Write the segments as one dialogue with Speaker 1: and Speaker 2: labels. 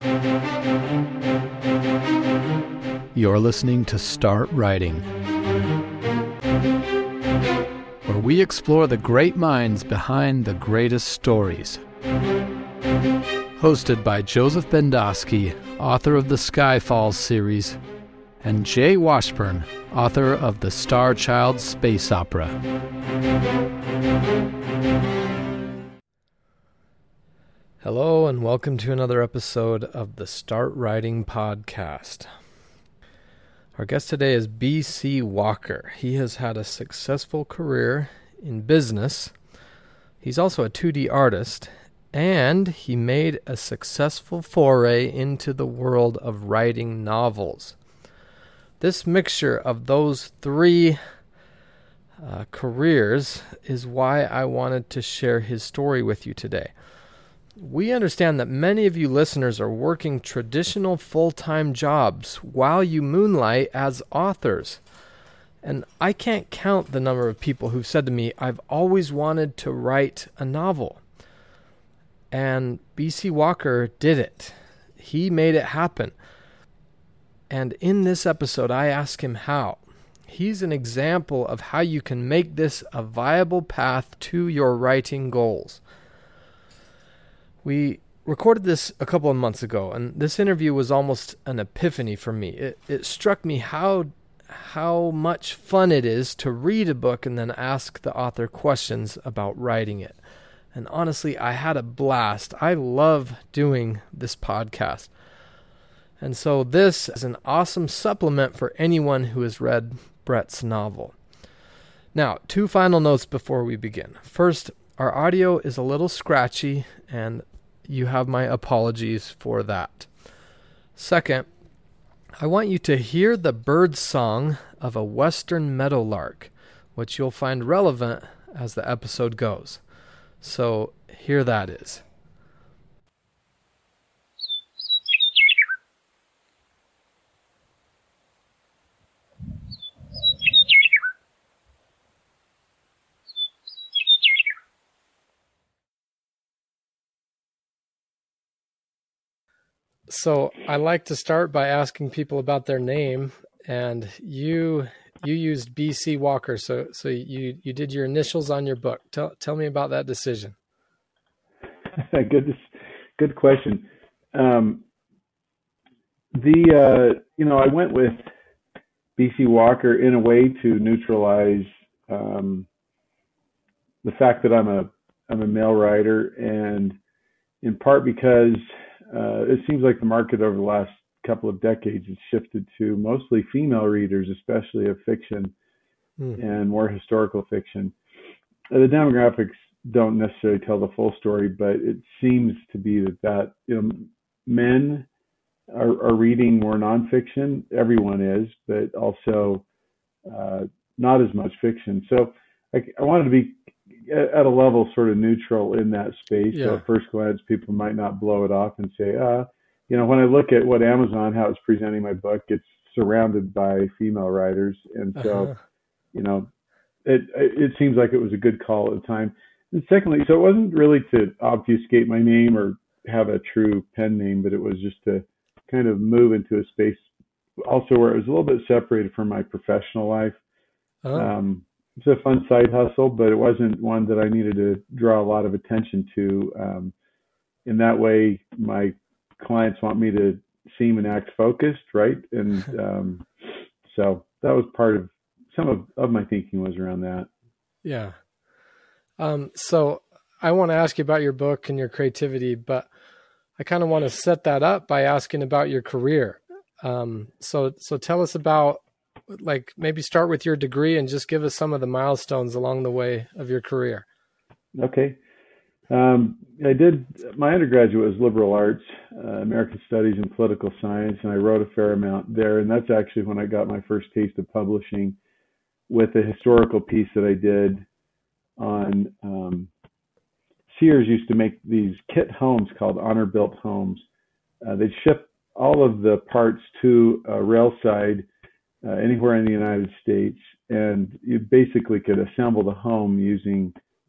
Speaker 1: You're listening to Start Writing, where we explore the great minds behind the greatest stories. Hosted by Joseph Bendosky, author of the Skyfalls series, and Jay Washburn, author of the Star Child space opera. Hello, and welcome to another episode of the Start Writing podcast. Our guest today is B.C. Walker. He has had a successful career in business. He's also a 2D artist, and he made a successful foray into the world of writing novels. This mixture of those three careers is why I wanted to share his story with you today. We understand that many of you listeners are working traditional full-time jobs while you moonlight as authors. And I can't count the number of people who've said to me, I've always wanted to write a novel. And B.C. Walker did it. He made it happen. And in this episode, I ask him how. He's an example of how you can make this a viable path to your writing goals. We recorded this a couple of months ago, and this interview was almost an epiphany for me. It struck me how much fun it is to read a book and then ask the author questions about writing it. And honestly, I had a blast. I love doing this podcast. And so this is an awesome supplement for anyone who has read Brett's novel. Now, two final notes before we begin. First, our audio is a little scratchy, and you have my apologies for that. Second, I want you to hear the bird song of a western meadowlark, which you'll find relevant as the episode goes. So here that is. So I like to start by asking people about their name, and you used B.C. Walker, so you did your initials on your book. Tell me about that decision.
Speaker 2: Good question. I went with B.C. Walker in a way to neutralize the fact that I'm a male writer, and in part because it seems like the market over the last couple of decades has shifted to mostly female readers, especially of fiction and more historical fiction. The demographics don't necessarily tell the full story, but it seems to be that men are reading more nonfiction. Everyone is, but also not as much fiction. So I wanted to be at a level sort of neutral in that space. Yeah. So at first glance, people might not blow it off and say, when I look at what Amazon, how it's presenting my book, it's surrounded by female writers. And so, it seems like it was a good call at the time. And secondly, so it wasn't really to obfuscate my name or have a true pen name, but it was just to kind of move into a space also where it was a little bit separated from my professional life. Oh. It's a fun side hustle, but it wasn't one that I needed to draw a lot of attention to. In that way, my clients want me to seem and act focused, right? And so that was part of some of my thinking was around that.
Speaker 1: Yeah. So I want to ask you about your book and your creativity, but I kind of want to set that up by asking about your career. So tell us about, maybe start with your degree and just give us some of the milestones along the way of your career.
Speaker 2: Okay. I did, my undergraduate was liberal arts, American studies and political science, and I wrote a fair amount there. And that's actually when I got my first taste of publishing with a historical piece that I did on, Sears used to make these kit homes called Honor Built Homes. They'd ship all of the parts to a rail side anywhere in the United States, and you basically could assemble the home using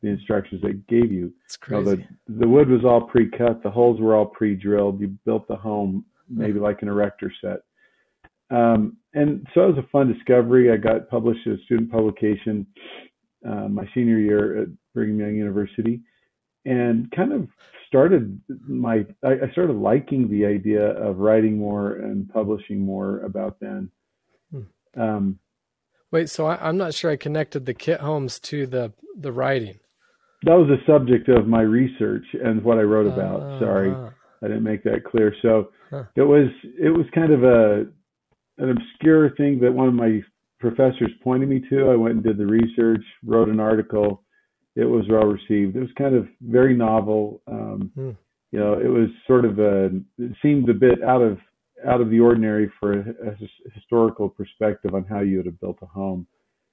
Speaker 2: the instructions they gave you.
Speaker 1: It's
Speaker 2: You know,
Speaker 1: crazy.
Speaker 2: the wood was all pre-cut, the holes were all pre-drilled. You built the home maybe like an erector set. And so it was a fun discovery. I got published as a student publication my senior year at Brigham Young University, and kind of started I started liking the idea of writing more and publishing more about then. Um,
Speaker 1: Wait, so I'm not sure I connected the kit homes to the writing.
Speaker 2: that was the subject of my research and what I wrote about. Sorry, I didn't make that clear. So it was kind of an obscure thing that one of my professors pointed me to. I went and did the research, wrote an article. It was well received. It was kind of very novel. You know, it was sort of it seemed a bit out of the ordinary for a historical perspective on how you would have built a home.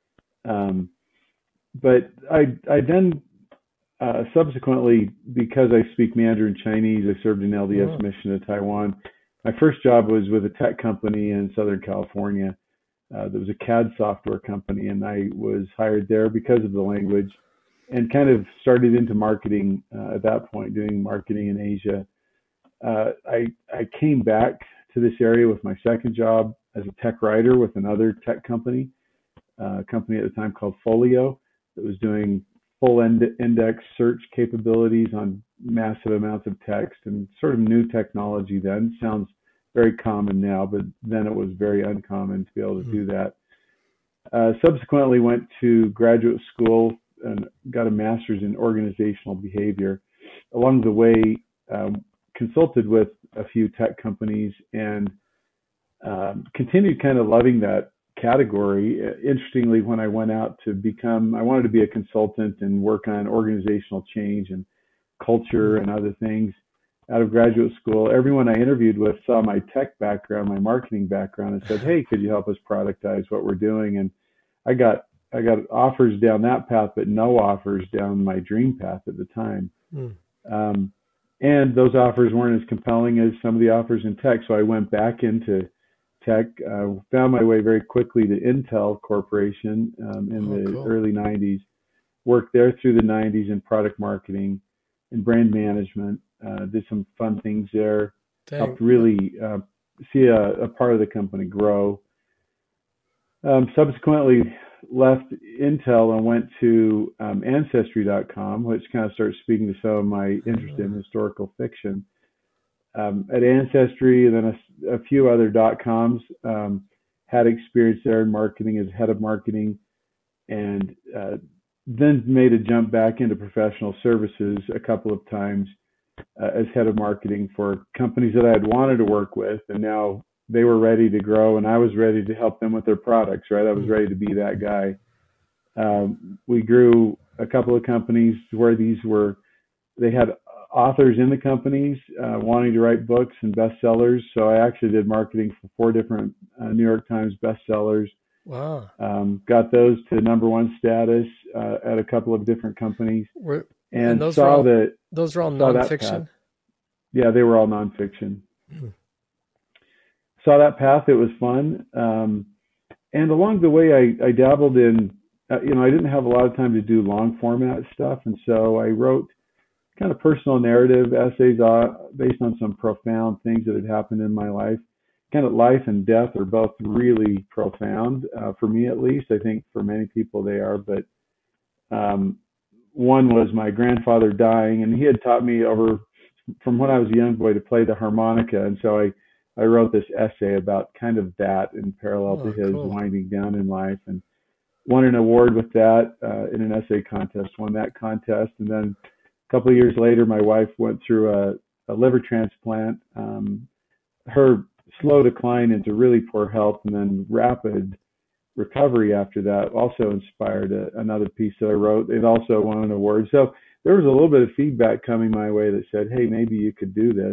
Speaker 2: But I then subsequently, because I speak Mandarin Chinese, I served an LDS mission to Taiwan. My first job was with a tech company in Southern California. There was a CAD software company, and I was hired there because of the language, and kind of started into marketing at that point, doing marketing in Asia. I came back to this area with my second job as a tech writer with another tech company, a company at the time called Folio, that was doing full index search capabilities on massive amounts of text, and sort of new technology then. Sounds very common now, but then it was very uncommon to be able to do that. Subsequently went to graduate school and got a master's in organizational behavior. Along the way, consulted with a few tech companies, and continued kind of loving that category. Interestingly, when I went out to I wanted to be a consultant and work on organizational change and culture and other things out of graduate school. Everyone I interviewed with saw my tech background, my marketing background, and said, "Hey, could you help us productize what we're doing?" And I got offers down that path, but no offers down my dream path at the time. And those offers weren't as compelling as some of the offers in tech. So I went back into tech, found my way very quickly to Intel Corporation in the early 90s, worked there through the 90s in product marketing and brand management, did some fun things there, helped really see a part of the company grow. Subsequently left Intel and went to Ancestry.com, which kind of started speaking to some of my interest in historical fiction. At Ancestry, and then a few other .coms, had experience there in marketing as head of marketing, and then made a jump back into professional services a couple of times as head of marketing for companies that I had wanted to work with, and now they were ready to grow, and I was ready to help them with their products, right? I was ready to be that guy. We grew a couple of companies where they had authors in the companies wanting to write books and bestsellers. So I actually did marketing for 4 different New York Times bestsellers.
Speaker 1: Wow.
Speaker 2: Got those to #1 status at a couple of different companies.
Speaker 1: And those were all nonfiction?
Speaker 2: Yeah, they were all nonfiction. Saw that path. It was fun. And along the way, I dabbled in, I didn't have a lot of time to do long format stuff. And so I wrote kind of personal narrative essays based on some profound things that had happened in my life. Kind of life and death are both really profound, for me at least. I think for many people they are. But one was my grandfather dying, and he had taught me from when I was a young boy to play the harmonica. And so I wrote this essay about kind of that in parallel to his winding down in life, and won an award with that in an essay contest, won that contest. And then a couple of years later, my wife went through a liver transplant. Her slow decline into really poor health and then rapid recovery after that also inspired another piece that I wrote. It also won an award. So there was a little bit of feedback coming my way that said, hey, maybe you could do this.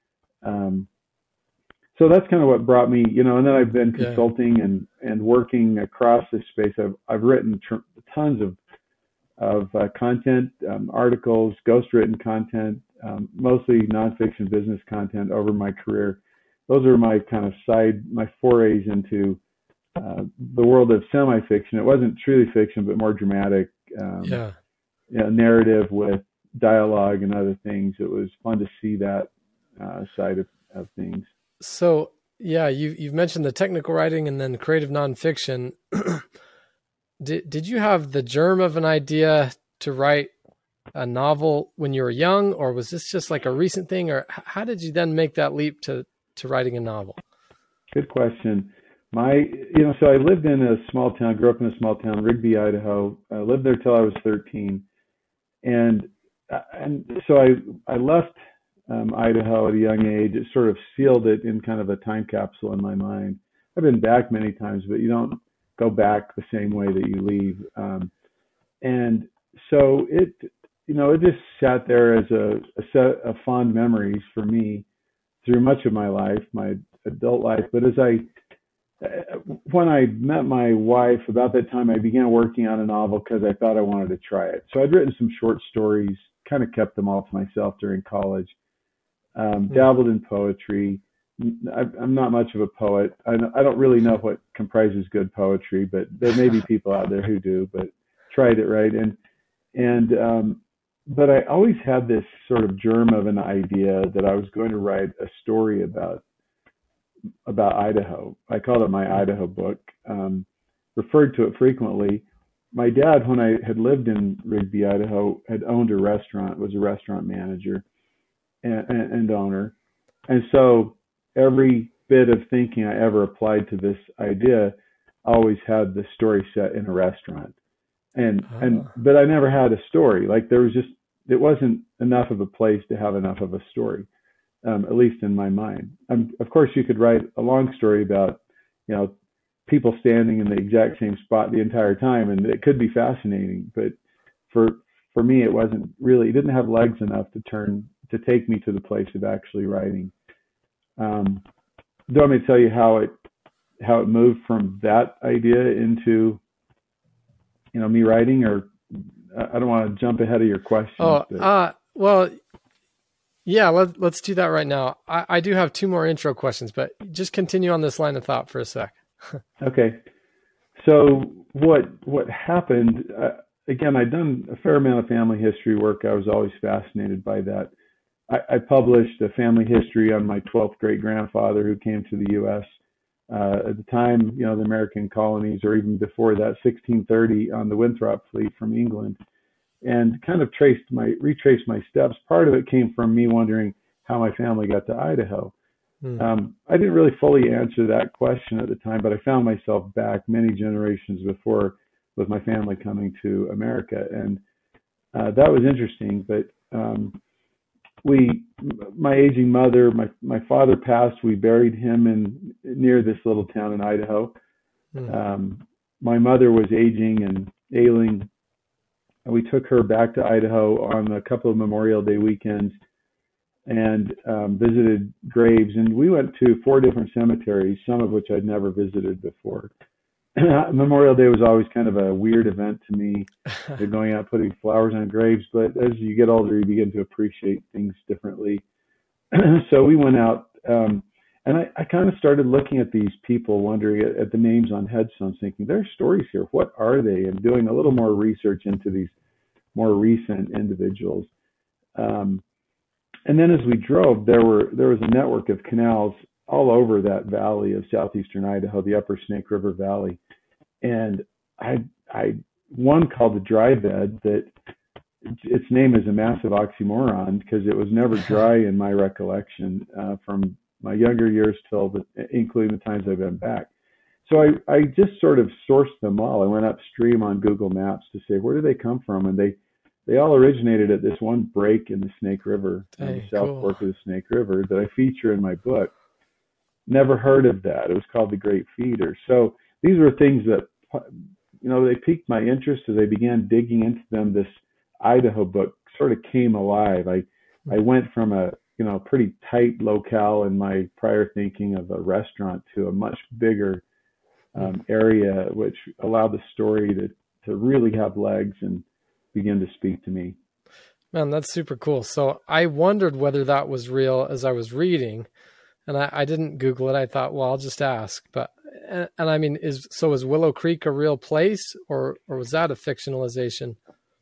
Speaker 2: So that's kind of what brought me, and then I've been consulting and working across this space. I've written tons of content, articles, ghostwritten content, mostly nonfiction business content over my career. Those are my kind of my forays into the world of semi-fiction. It wasn't truly fiction, but more dramatic. narrative with dialogue and other things. It was fun to see that side of things.
Speaker 1: So yeah, you've mentioned the technical writing and then creative nonfiction. Did you have the germ of an idea to write a novel when you were young, or was this just like a recent thing, or how did you then make that leap to writing a novel?
Speaker 2: Good question. So I lived in a small town, grew up in a small town, Rigby, Idaho. I lived there till I was 13. And so I left Idaho at a young age. It sort of sealed it in kind of a time capsule in my mind. I've been back many times, but you don't go back the same way that you leave. And so it just sat there as a set of fond memories for me through much of my life, my adult life. But when I met my wife, about that time, I began working on a novel because I thought I wanted to try it. So I'd written some short stories, kind of kept them all to myself during college, dabbled in poetry. I'm not much of a poet. I don't really know what comprises good poetry, but there may be people out there who do, but tried it, right? But I always had this sort of germ of an idea that I was going to write a story about Idaho. I called it my Idaho book, referred to it frequently. My dad, when I had lived in Rigby, Idaho, had owned a restaurant, was a restaurant manager and owner. And so every bit of thinking I ever applied to this idea always had the story set in a restaurant. But I never had a story. Like it wasn't enough of a place to have enough of a story. At least in my mind. Of course, you could write a long story about, people standing in the exact same spot the entire time, and it could be fascinating. But for me, it didn't have legs enough to take me to the place of actually writing. Do you want me to tell you how it moved from that idea into, me writing, or I don't want to jump ahead of your question.
Speaker 1: Well. Yeah, let's do that right now. I do have two more intro questions, but just continue on this line of thought for a sec.
Speaker 2: Okay. So what happened, again, I'd done a fair amount of family history work. I was always fascinated by that. I published a family history on my 12th great grandfather who came to the U.S. At the time, the American colonies, or even before that, 1630, on the Winthrop fleet from England. And kind of retraced my steps. Part of it came from me wondering how my family got to Idaho. I didn't really fully answer that question at the time, but I found myself back many generations before with my family coming to America. And that was interesting. But my aging mother, my father passed. We buried him near this little town in Idaho. My mother was aging and ailing. We took her back to Idaho on a couple of Memorial Day weekends and visited graves. And we went to 4 different cemeteries, some of which I'd never visited before. Memorial Day was always kind of a weird event to me, going out putting flowers on graves. But as you get older, you begin to appreciate things differently. So we went out, and I kind of started looking at these people, wondering at the names on headstones, thinking, there are stories here. What are they? And doing a little more research into these more recent individuals. And then as we drove, there was a network of canals all over that valley of southeastern Idaho, the Upper Snake River Valley. And one called the Dry Bed, that its name is a massive oxymoron because it was never dry in my recollection from my younger years including the times I've been back. So I just sort of sourced them all. I went upstream on Google Maps to say, where do they come from? And they all originated at this one break in the Snake River, on the South Fork of the Snake River, that I feature in my book. Never heard of that. It was called the Great Feeder. So these were things that, they piqued my interest as I began digging into them. This Idaho book sort of came alive. I went from a pretty tight locale in my prior thinking of a restaurant to a much bigger area, which allowed the story to really have legs and begin to speak to me.
Speaker 1: Man, that's super cool. So I wondered whether that was real as I was reading, and I didn't Google it. I thought, well, I'll just ask. But and I mean, is Willow Creek a real place, or was that a fictionalization?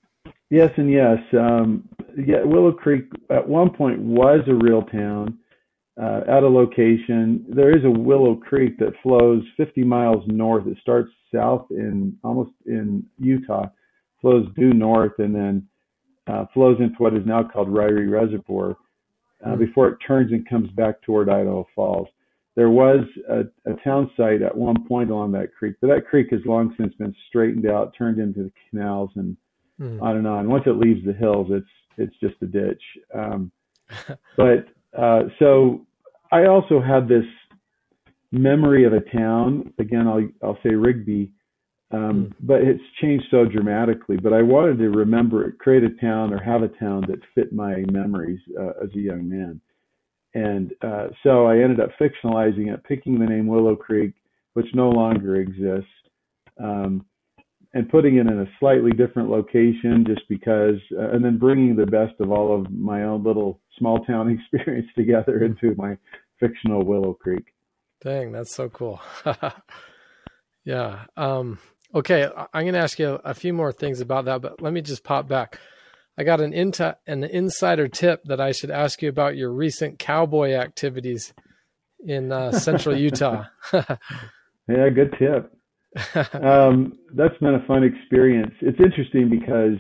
Speaker 2: Yes and yes. Yeah, Willow Creek at one point was a real town at a location. There is a Willow Creek that flows 50 miles north. It starts south in almost in Utah, flows due north, and then flows into what is now called Ryrie Reservoir
Speaker 1: Mm.
Speaker 2: before it turns and comes back toward Idaho Falls. There was a town site at one point along that creek, but that creek has long since been straightened out, turned into the canals, and
Speaker 1: Mm.
Speaker 2: on and on. Once it leaves the hills, it's just a ditch. But so I also had this memory of a town. Again, I'll say Rigby,
Speaker 1: Mm.
Speaker 2: but it's changed so dramatically. But I wanted to remember it, create a town or have a town that fit my memories as a young man. And so I ended up fictionalizing it, picking the name Willow Creek, which no longer exists, um, and putting it in a slightly different location just because, and then bringing the best of all of my own little small town experience together
Speaker 1: Mm.
Speaker 2: into my fictional Willow Creek.
Speaker 1: Dang, that's so cool. Yeah. Okay, I'm going to ask you a few more things about that, but let me just pop back. I got an insider tip that I should ask you about your recent cowboy activities in central Utah.
Speaker 2: Yeah, good tip. That's been a fun experience. It's interesting because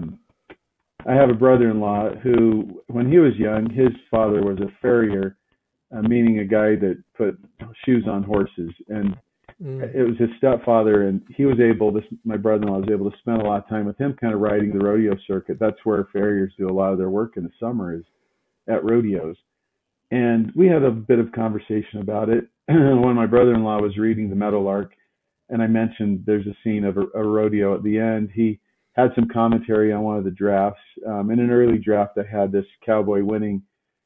Speaker 2: I have a brother-in-law who, when he was young, his father was a farrier, meaning a guy that put shoes on horses, and
Speaker 1: Mm.
Speaker 2: it was his stepfather, and he was able to. My brother-in-law was able to spend a lot of time with him, kind of riding the rodeo circuit. That's where farriers do a lot of their work in the summer, is at rodeos. And we had a bit of conversation about it when my brother-in-law was reading The Meadowlark, and I mentioned there's a scene of a rodeo at the end. He had some commentary on one of the drafts. In an early draft, I had this cowboy winning,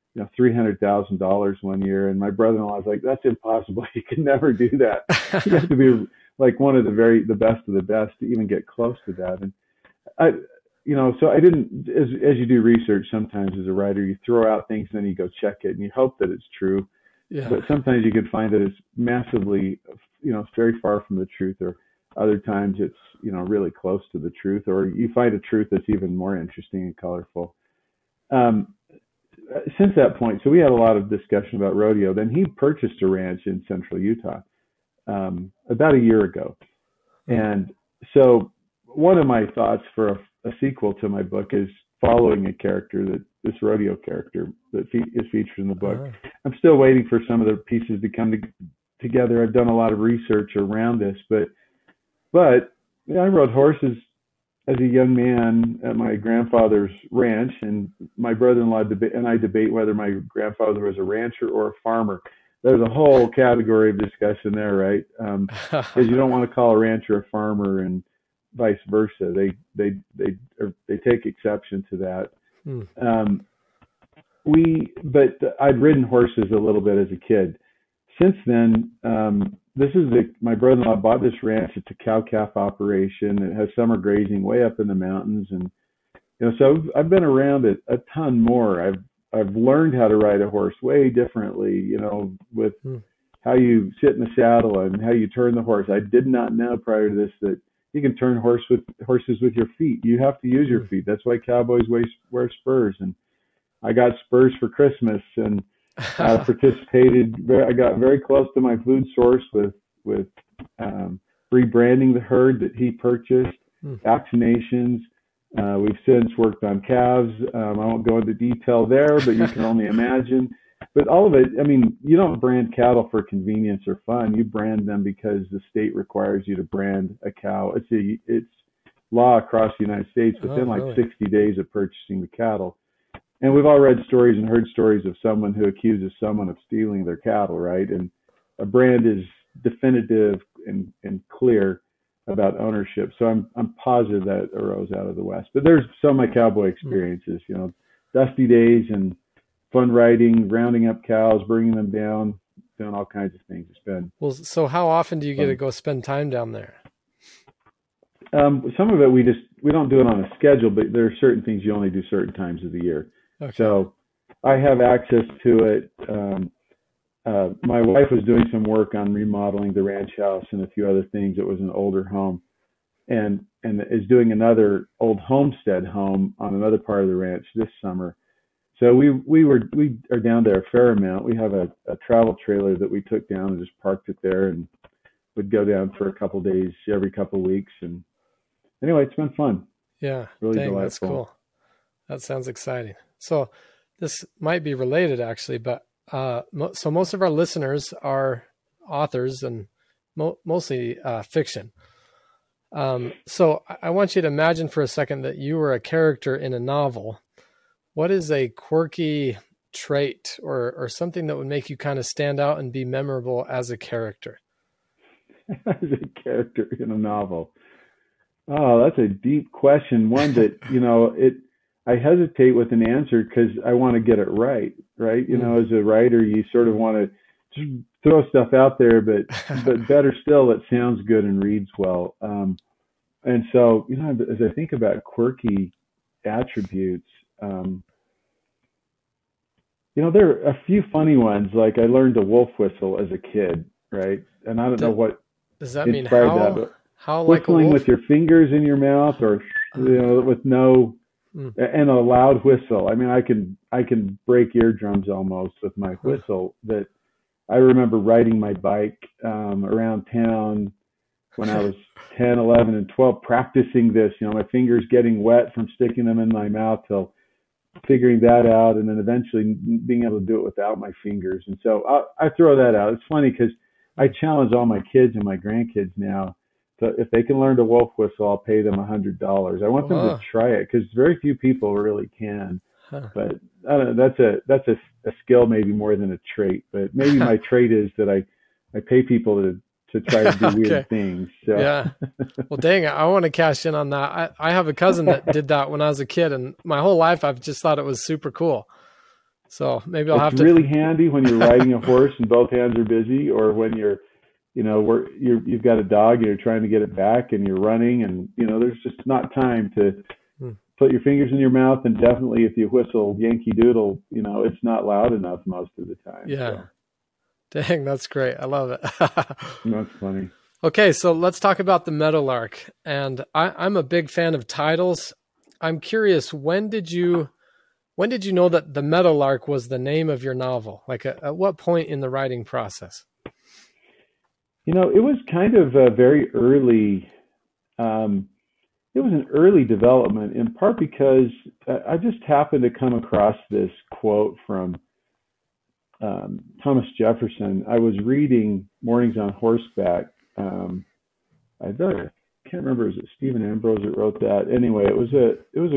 Speaker 2: $300,000 one year, and my brother-in-law was like, "That's impossible. You can never do that. You have to be like one of the best of the best to even get close to that." And I, so I didn't, as you do research, sometimes as a writer, you throw out things, and then you go check it, and you hope that it's true.
Speaker 1: Yeah.
Speaker 2: But sometimes you can find that it's massively, it's very far from the truth, or other times it's, really close to the truth, or you find a truth that's even more interesting and colorful. Um, since that point, so we had a lot of discussion about rodeo. Then he purchased a ranch in central Utah about a year ago. And so one of my thoughts for a sequel to my book is following a character, this rodeo character that is featured in the book. I'm still waiting for some of the pieces to come together. I've done a lot of research around this, but I rode horses as a young man at my grandfather's ranch, and my brother-in-law and I debate whether my grandfather was a rancher or a farmer. There's a whole category of discussion there, right? Because you don't want to call a rancher a farmer, and vice versa. They take exception to that.
Speaker 1: Mm.
Speaker 2: But I'd ridden horses a little bit as a kid. Since then, my brother-in-law bought this ranch. It's a cow-calf operation. It has summer grazing way up in the mountains, and so I've been around it a ton more. I've learned how to ride a horse way differently, with how you sit in the saddle and how you turn the horse. I did not know prior to this that you can turn horses with your feet. You have to use your feet. That's why cowboys wear spurs. And I got spurs for Christmas, and I participated. I got very close to my food source with rebranding the herd that he purchased, vaccinations. We've since worked on calves. I won't go into detail there, but you can only imagine. But all of it, you don't brand cattle for convenience or fun. You brand them because the state requires you to brand a cow. It's law across the United States within
Speaker 1: really?
Speaker 2: 60 days of purchasing the cattle. And we've all read stories and heard stories of someone who accuses someone of stealing their cattle, right? And a brand is definitive and clear about ownership. So I'm positive that arose out of the West. But there's some of my cowboy experiences, dusty days and fun riding, rounding up cows, bringing them down, doing all kinds of things. It's been
Speaker 1: so how often do you get to go spend time down there?
Speaker 2: Some of it we don't do it on a schedule, but there are certain things you only do certain times of the year.
Speaker 1: Okay.
Speaker 2: So I have access to it. My wife was doing some work on remodeling the ranch house and a few other things. It was an older home. and is doing another old homestead home on another part of the ranch this summer. So we are down there a fair amount. We have a travel trailer that we took down and just parked it there, and would go down for a couple of days every couple of weeks. And anyway, it's been fun.
Speaker 1: Yeah,
Speaker 2: really
Speaker 1: dang,
Speaker 2: delightful.
Speaker 1: That's cool. That sounds exciting. So this might be related actually, but so most of our listeners are authors and mostly fiction. So I want you to imagine for a second that you were a character in a novel. What is a quirky trait or something that would make you kind of stand out and be memorable as a character?
Speaker 2: As a character in a novel. Oh, that's a deep question. One that, I hesitate with an answer because I want to get it right? As a writer, you sort of want to just throw stuff out there, but better still, it sounds good and reads well. And so, as I think about quirky attributes, there are a few funny ones. Like I learned the wolf whistle as a kid, right? And I don't know what
Speaker 1: does that mean. How like
Speaker 2: whistling with your fingers in your mouth, or with no and a loud whistle. I mean, I can break eardrums almost with my whistle. That I remember riding my bike around town when I was 10, 11, and 12, practicing this. My fingers getting wet from sticking them in my mouth till figuring that out, and then eventually being able to do it without my fingers. And so I throw that out. It's funny because I challenge all my kids and my grandkids now. So if they can learn to wolf whistle, I'll pay them $100. I want them to try it because very few people really can. But I don't know, that's a skill maybe more than a trait. But maybe my trait is that I pay people to try to do weird things. So.
Speaker 1: Yeah. Well, dang it. I want to cash in on that. I have a cousin that did that when I was a kid, and my whole life I've just thought it was super cool. So maybe I'll have to.
Speaker 2: It's really handy when you're riding a horse and both hands are busy, or when you've got a dog and you're trying to get it back and you're running, and there's just not time to put your fingers in your mouth. And definitely if you whistle Yankee Doodle, it's not loud enough most of the time.
Speaker 1: Yeah. So. Dang, that's great. I love it.
Speaker 2: That's funny.
Speaker 1: Okay, so let's talk about the Meadowlark. And I'm a big fan of titles. I'm curious, when did you know that the Meadowlark was the name of your novel? Like at what point in the writing process?
Speaker 2: It was kind of a very early, it was an early development, in part because I just happened to come across this quote from Thomas Jefferson. I was reading Mornings on Horseback. I can't remember, is it Stephen Ambrose that wrote that? Anyway, it was a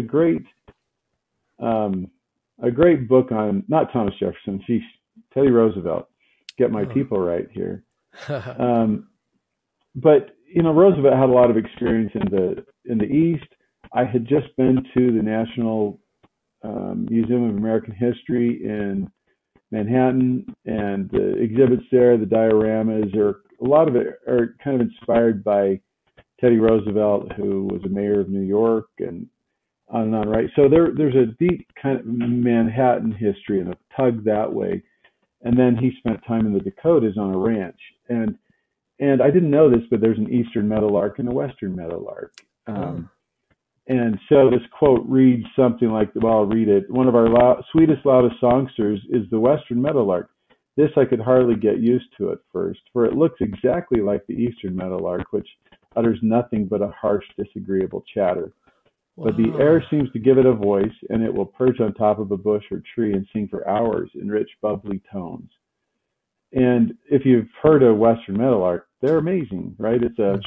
Speaker 2: great book on, not Thomas Jefferson, Teddy Roosevelt. Get my people right here. But Roosevelt had a lot of experience in the East. I had just been to the National Museum of American History in Manhattan, and the exhibits there, the dioramas, a lot of it are kind of inspired by Teddy Roosevelt, who was a mayor of New York, and on, right? So there's a deep kind of Manhattan history and a tug that way. And then he spent time in the Dakotas on a ranch. And I didn't know this, but there's an eastern meadowlark and a western meadowlark. And so this quote reads something like, well, I'll read it. One of our sweetest, loudest songsters is the western meadowlark. This I could hardly get used to at first, for it looks exactly like the eastern meadowlark, which utters nothing but a harsh, disagreeable chatter. Wow. But the air seems to give it a voice, and it will perch on top of a bush or tree and sing for hours in rich, bubbly tones. And if you've heard a western meadowlark, they're amazing, right? It's a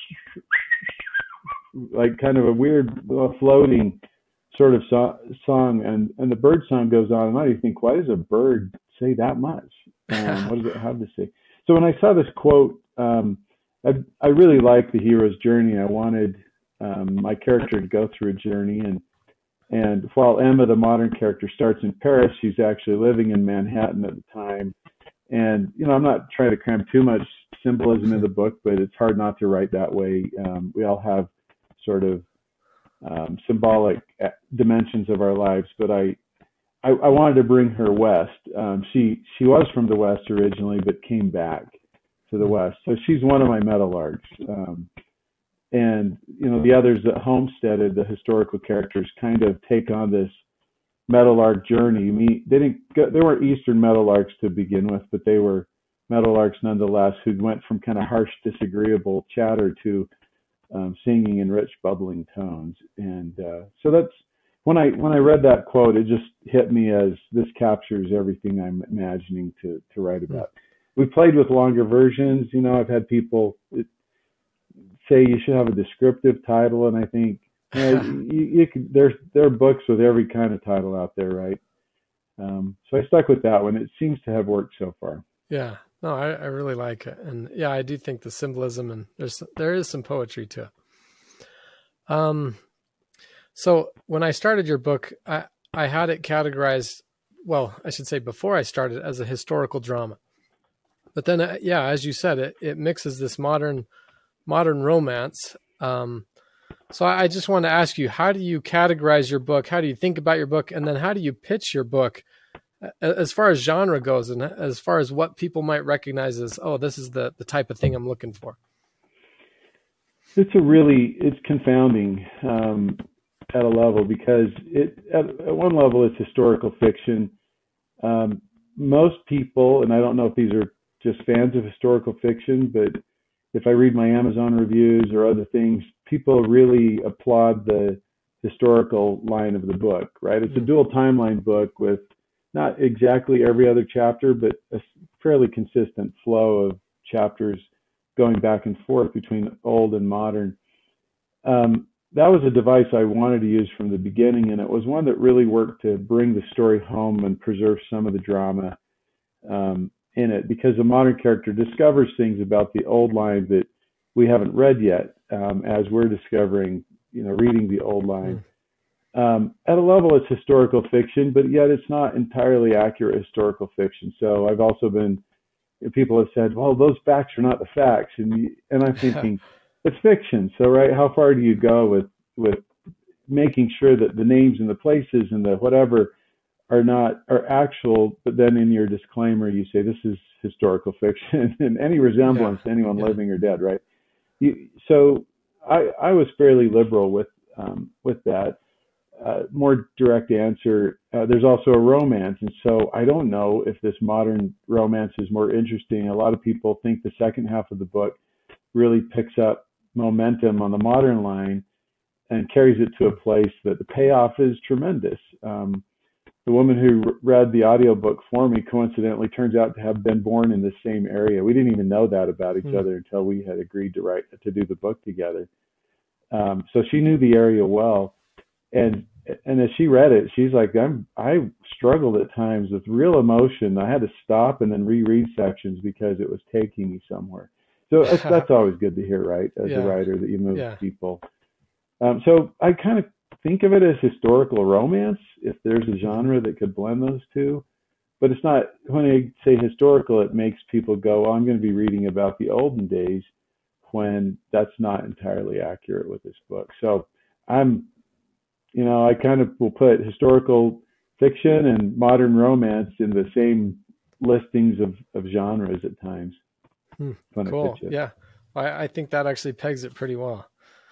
Speaker 2: like kind of a weird floating sort of song, and the bird song goes on and on. You think, why does a bird say that much? What does it have to say? So when I saw this quote, I really liked the hero's journey. I wanted my character to go through a journey, and while Emma, the modern character, starts in Paris, she's actually living in Manhattan at the time. And I'm not trying to cram too much symbolism in the book, but it's hard not to write that way. We all have sort of symbolic dimensions of our lives, but I wanted to bring her west. She was from the west originally, but came back to the west. So she's one of my meadowlarks. and the others that homesteaded the historical characters kind of take on this Meadowlark journey. They weren't Eastern Meadowlarks to begin with, but they were Meadowlarks nonetheless, who went from kind of harsh, disagreeable chatter to singing in rich, bubbling tones. And so that's when I read that quote, it just hit me as this captures everything I'm imagining to write about. We played with longer versions. I've had people say you should have a descriptive title, and I think you could. There are books with every kind of title out there, right? So I stuck with that one. It seems to have worked so far.
Speaker 1: Yeah, no, I really like it, and yeah, I do think the symbolism and there is some poetry to it. So when I started your book, I had it categorized. Well, I should say before I started, as a historical drama, but then as you said, it mixes this modern romance. So I just want to ask you, how do you categorize your book? How do you think about your book? And then how do you pitch your book as far as genre goes, and as far as what people might recognize as, oh, this is the type of thing I'm looking for?
Speaker 2: It's confounding at a level, because at one level it's historical fiction. Most people, and I don't know if these are just fans of historical fiction, but if I read my Amazon reviews or other things, people really applaud the historical line of the book, right? It's a dual timeline book with not exactly every other chapter, but a fairly consistent flow of chapters going back and forth between old and modern. That was a device I wanted to use from the beginning, and it was one that really worked to bring the story home and preserve some of the drama in it, because a modern character discovers things about the old line that we haven't read yet, as we're discovering, reading the old line. At a level, it's historical fiction, but yet it's not entirely accurate historical fiction. So I've also people have said, well, those facts are not the facts. And I'm thinking, it's fiction. So, right, how far do you go with making sure that the names and the places and the whatever are actual, but then in your disclaimer you say this is historical fiction and any resemblance to anyone living or dead, right? So I was fairly liberal with that. More direct answer, there's also a romance, and so I don't know if this modern romance is more interesting. A lot of people think the second half of the book really picks up momentum on the modern line and carries it to a place that the payoff is tremendous. The woman who read the audiobook for me coincidentally turns out to have been born in the same area. We didn't even know that about each other until we had agreed to do the book together. So she knew the area well. And as she read it, she's like, I struggled at times with real emotion. I had to stop and then reread sections because it was taking me somewhere. So that's always good to hear, right? As a writer, that you move people. So I kind of think of it as historical romance, if there's a genre that could blend those two. But it's not, when I say historical, it makes people go, well, I'm going to be reading about the olden days, when that's not entirely accurate with this book. So I kind of will put historical fiction and modern romance in the same listings of genres at times.
Speaker 1: Cool. Yeah. I think that actually pegs it pretty well.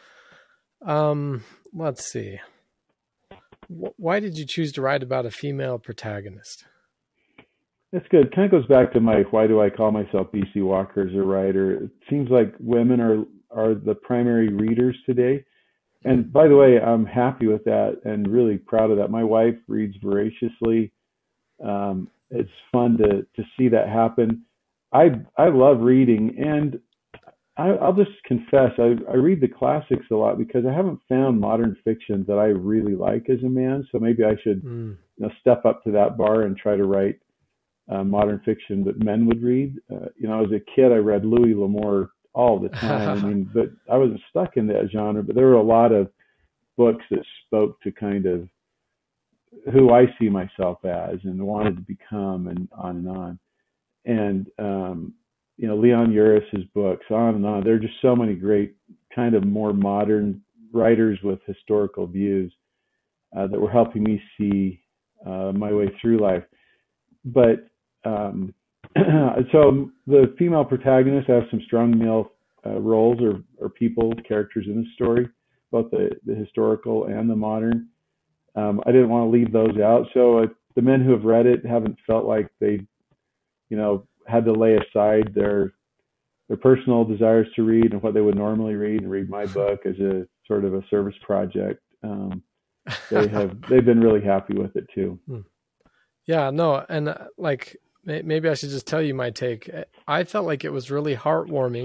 Speaker 1: Let's see. Why did you choose to write about a female protagonist?
Speaker 2: That's good. It kind of goes back to why do I call myself BC Walker as a writer? It seems like women are the primary readers today. And by the way, I'm happy with that and really proud of that. My wife reads voraciously. It's fun to see that happen. I love reading, and I'll just confess, I read the classics a lot because I haven't found modern fiction that I really like as a man. So maybe I should step up to that bar and try to write modern fiction that men would read. As a kid, I read Louis L'Amour all the time. But I wasn't stuck in that genre. But there were a lot of books that spoke to kind of who I see myself as and wanted to become, and on and on. And Leon Uris's books, on and on. There are just so many great kind of more modern writers with historical views that were helping me see my way through life. But so the female protagonist has some strong male roles or people, characters in the story, both the historical and the modern. I didn't want to leave those out. So the men who have read it haven't felt like they, had to lay aside their personal desires to read and what they would normally read and read my book as a sort of a service project. They've been really happy with it too.
Speaker 1: Yeah, no, and like maybe I should just tell you my take. I felt like it was really heartwarming.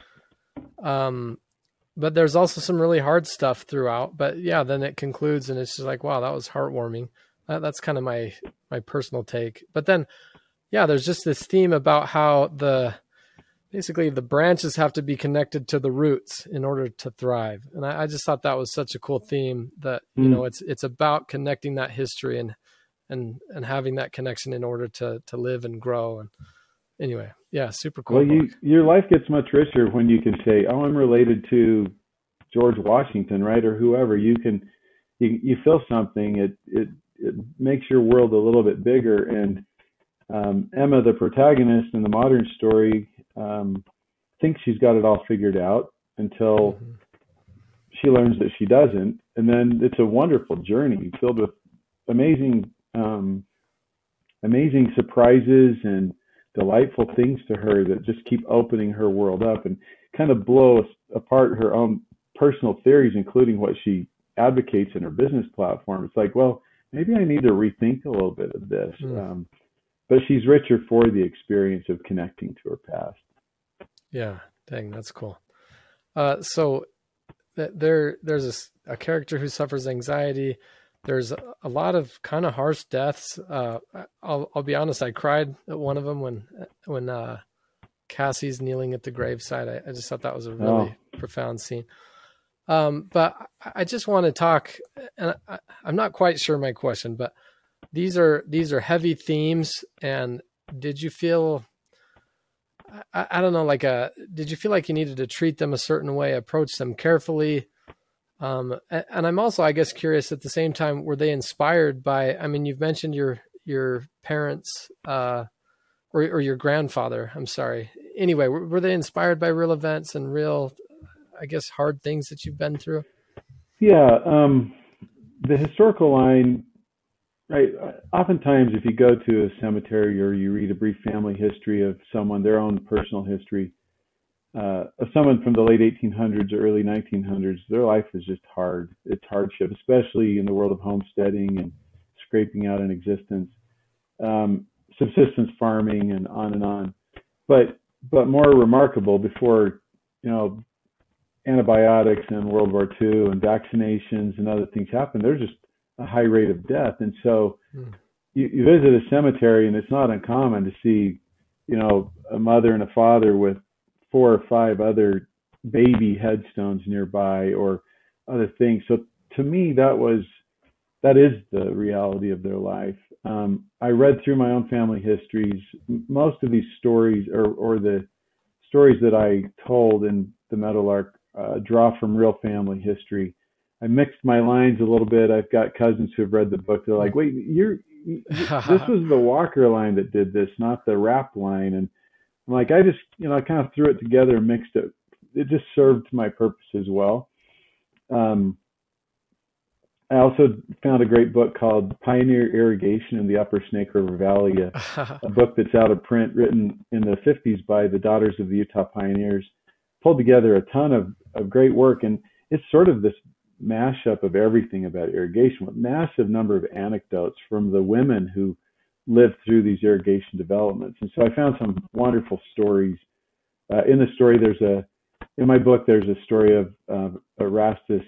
Speaker 1: But there's also some really hard stuff throughout. But yeah, then it concludes and it's just like, wow, that was heartwarming. That's kind of my personal take. But then, yeah, there's just this theme about how basically the branches have to be connected to the roots in order to thrive. And I just thought that was such a cool theme that, it's about connecting that history and having that connection in order to live and grow. And anyway, yeah, super cool.
Speaker 2: Well, your life gets much richer when you can say, oh, I'm related to George Washington, right? Or whoever. You feel something. It makes your world a little bit bigger. And Emma, the protagonist in the modern story, thinks she's got it all figured out until she learns that she doesn't. And then it's a wonderful journey filled with amazing surprises and delightful things to her that just keep opening her world up and kind of blow apart her own personal theories, including what she advocates in her business platform. It's like, well, maybe I need to rethink a little bit of this. But she's richer for the experience of connecting to her past.
Speaker 1: Yeah, dang, that's cool. So there's a character who suffers anxiety. There's a lot of kind of harsh deaths. I'll be honest, I cried at one of them when Cassie's kneeling at the graveside. I just thought that was a really profound scene. But I just want to talk, and I'm not quite sure my question, but these are heavy themes. And did you feel, I don't know, did you feel like you needed to treat them a certain way, approach them carefully? And I'm also, I guess, curious at the same time, were they inspired by, I mean, you've mentioned your parents, or your grandfather, I'm sorry. Anyway, were they inspired by real events and real, I guess, hard things that you've been through?
Speaker 2: Yeah. The historical line, right? Oftentimes, if you go to a cemetery or you read a brief family history of someone, their own personal history, of someone from the late 1800s or early 1900s, their life is just hard. It's hardship, especially in the world of homesteading and scraping out an existence, subsistence farming, and on and on. But more remarkable, before antibiotics and World War II and vaccinations and other things happened, there's just a high rate of death. And so you visit a cemetery, and it's not uncommon to see, a mother and a father with 4 or 5 other baby headstones nearby or other things. So to me, that is the reality of their life. I read through my own family histories. Most of these stories or the stories that I told in the Meadowlark draw from real family history. I mixed my lines a little bit. I've got cousins who have read the book. They're like, wait, this was the Walker line that did this, not the Rapp line. And I'm like, I just, I kind of threw it together and mixed it. It just served my purpose as well. I also found a great book called Pioneer Irrigation in the Upper Snake River Valley, a book that's out of print, written in the 50s by the Daughters of the Utah Pioneers. Pulled together a ton of great work, and it's sort of this mashup of everything about irrigation, with massive number of anecdotes from the women who lived through these irrigation developments. And so I found some wonderful stories. In the story, in my book, there's a story of Erastus,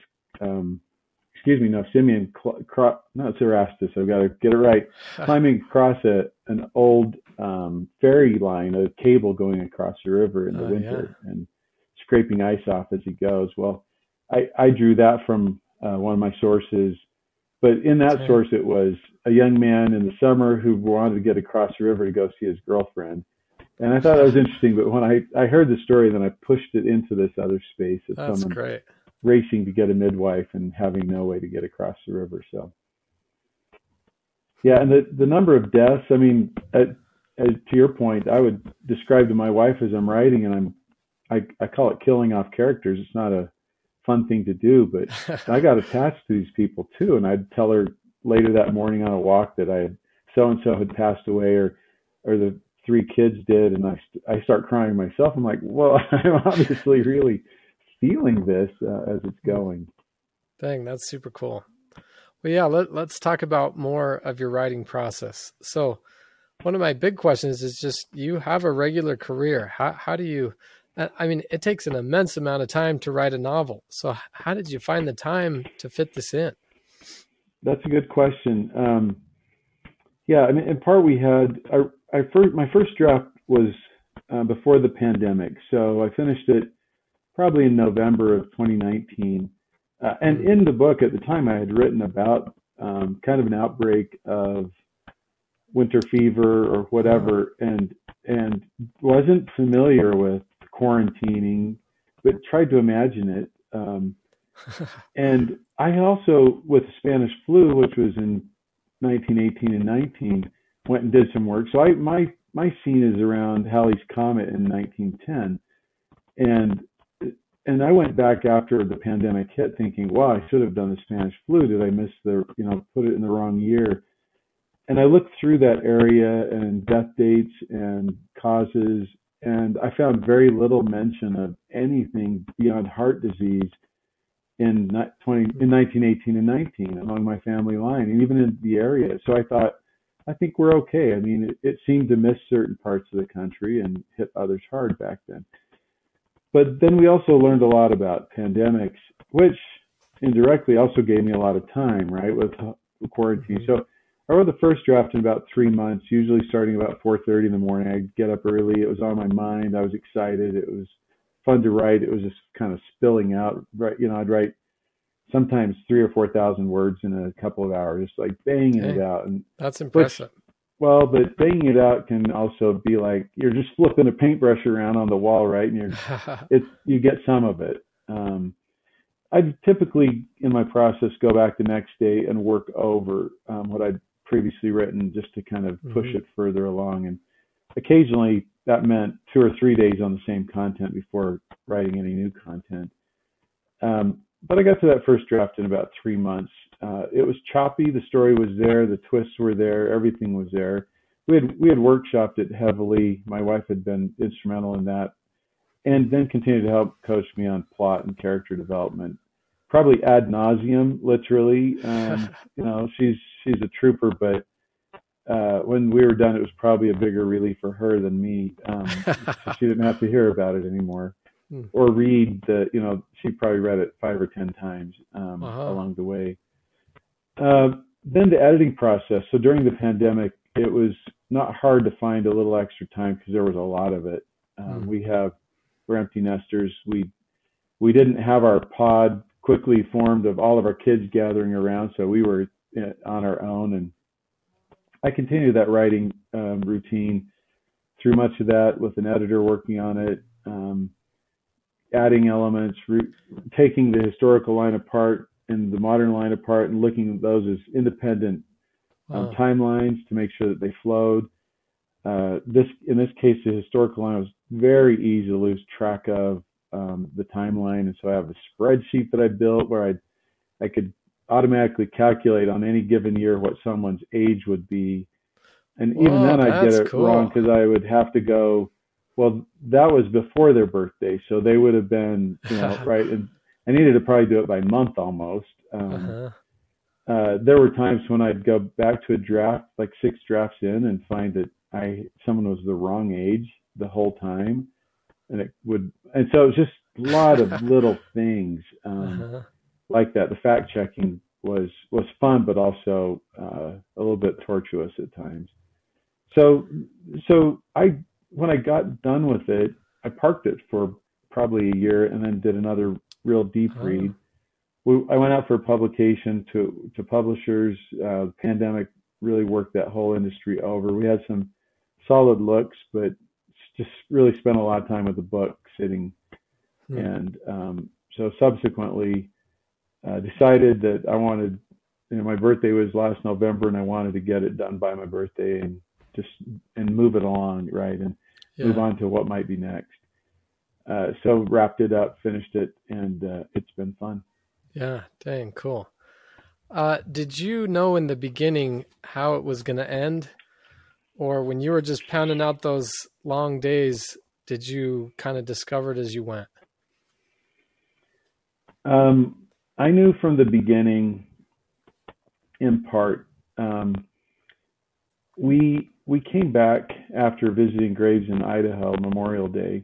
Speaker 2: Simeon, no, it's Erastus, I've got to get it right, climbing across an old ferry line, a cable going across the river in the winter, and scraping ice off as he goes. Well, I drew that from one of my sources, but in that source, it was a young man in the summer who wanted to get across the river to go see his girlfriend. And I thought that was interesting, but when I heard the story, then I pushed it into this other space of
Speaker 1: That's
Speaker 2: someone
Speaker 1: great.
Speaker 2: Racing to get a midwife and having no way to get across the river. So, yeah, and the number of deaths, I mean, to your point, I would describe to my wife as I'm writing, and I call it killing off characters. It's not a fun thing to do, but I got attached to these people too. And I'd tell her later that morning on a walk that so and so had passed away, or the three kids did, and I start crying myself. I'm like, well, I'm obviously really feeling this as it's going.
Speaker 1: Dang, that's super cool. Well, yeah, let's talk about more of your writing process. So one of my big questions is just, you have a regular career. How do you, I mean, it takes an immense amount of time to write a novel. So how did you find the time to fit this in?
Speaker 2: That's a good question. Yeah, I mean, in part we had, my first draft was before the pandemic. So I finished it probably in November of 2019. And in the book at the time, I had written about kind of an outbreak of winter fever or whatever, and wasn't familiar with quarantining, but tried to imagine it. And I also, with the Spanish flu, which was in 1918 and 19, went and did some work. So my scene is around Halley's Comet in 1910, and I went back after the pandemic hit, thinking, "Wow, I should have done the Spanish flu. Did I miss put it in the wrong year?" And I looked through that area and death dates and causes, and I found very little mention of anything beyond heart disease in 1918 and 19 among my family line, and even in the area. So I thought, I think we're okay. I mean, it seemed to miss certain parts of the country and hit others hard back then. But then we also learned a lot about pandemics, which indirectly also gave me a lot of time, right, with quarantine. So I wrote the first draft in about 3 months, usually starting about 4:30 in the morning. I'd get up early. It was on my mind. I was excited. It was fun to write. It was just kind of spilling out. Right, I'd write sometimes 3,000 or 4,000 words in a couple of hours, just like banging it out. And
Speaker 1: that's impressive.
Speaker 2: But banging it out can also be like you're just flipping a paintbrush around on the wall, right? And you get some of it. I typically, in my process, go back the next day and work over what I'd previously written, just to kind of push it further along. And occasionally that meant 2 or 3 days on the same content before writing any new content. But I got to that first draft in about 3 months. It was choppy. The story was there. The twists were there. Everything was there. We had workshopped it heavily. My wife had been instrumental in that, and then continued to help coach me on plot and character development, probably ad nauseum, literally. She's a trooper, but when we were done, it was probably a bigger relief for her than me. She didn't have to hear about it anymore. Or read she probably read it 5 or 10 times along the way. Then the editing process. So during the pandemic, it was not hard to find a little extra time because there was a lot of it. We're empty nesters. We didn't have our pod quickly formed of all of our kids gathering around, so we were on our own. And I continued that writing routine through much of that with an editor working on it. Adding elements, taking the historical line apart and the modern line apart and looking at those as independent timelines to make sure that they flowed. In this case, the historical line was very easy to lose track of the timeline. And so I have a spreadsheet that I built where I could automatically calculate on any given year what someone's age would be. And even then I'd get it wrong because I would have to go, well, that was before their birthday, so they would have been, right. And I needed to probably do it by month almost. There were times when I'd go back to a draft, like 6 drafts in, and find that someone was the wrong age the whole time, and so it was just a lot of little things like that. The fact checking was fun, but also a little bit tortuous at times. So when I got done with it, I parked it for probably a year and then did another real deep read. I went out for publication to publishers. The pandemic really worked that whole industry over. We had some solid looks, but just really spent a lot of time with the book sitting. And so subsequently decided that I wanted, my birthday was last November, and I wanted to get it done by my birthday and move it along, right, and move on to what might be next. So wrapped it up, finished it, and it's been fun.
Speaker 1: Yeah, dang, cool. Did you know in the beginning how it was going to end? Or when you were just pounding out those long days, did you kind of discover it as you went?
Speaker 2: I knew from the beginning, in part. We came back after visiting graves in Idaho Memorial Day,